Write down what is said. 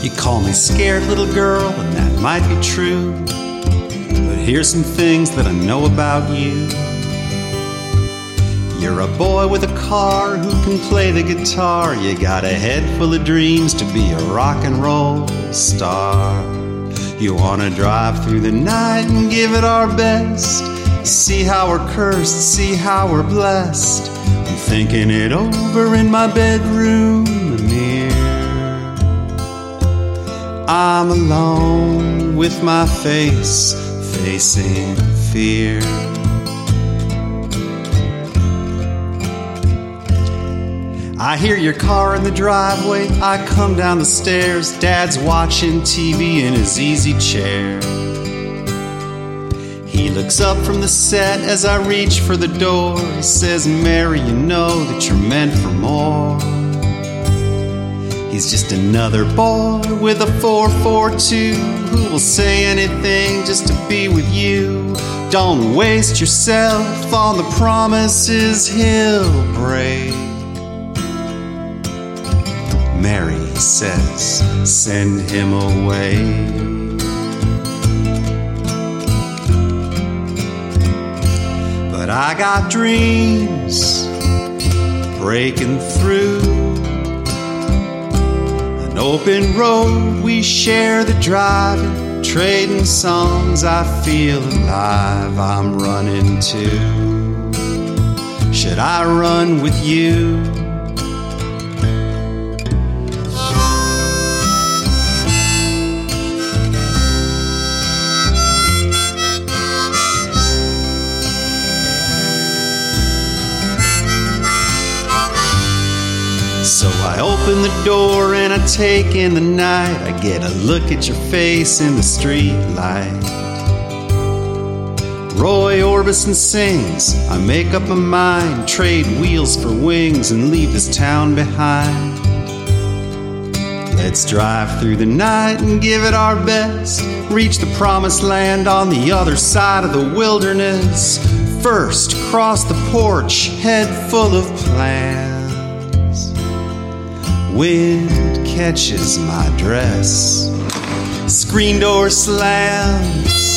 You call me scared little girl, and that might be true, but here's some things that I know about you. You're a boy with a car who can play the guitar. You got a head full of dreams to be a rock and roll star. You wanna drive through the night and give it our best. See how we're cursed, see how we're blessed. I'm thinking it over in my bedroom mirror. I'm alone with my face, facing fear. I hear your car in the driveway, I come down the stairs. Dad's watching TV in his easy chair. He looks up from the set as I reach for the door. He says, Mary, you know that you're meant for more. He's just another boy with a 442 who will say anything just to be with you. Don't waste yourself on the promises he'll break. Mary says, send him away. But I got dreams breaking through an open road. We share the driving, trading songs. I feel alive, I'm running too. Should I run with you? So I open the door and I take in the night. I get a look at your face in the street light. Roy Orbison sings, I make up my mind. Trade wheels for wings and leave this town behind. Let's drive through the night and give it our best. Reach the promised land on the other side of the wilderness. First, cross the porch, head full of plans. Wind catches my dress. Screen door slams.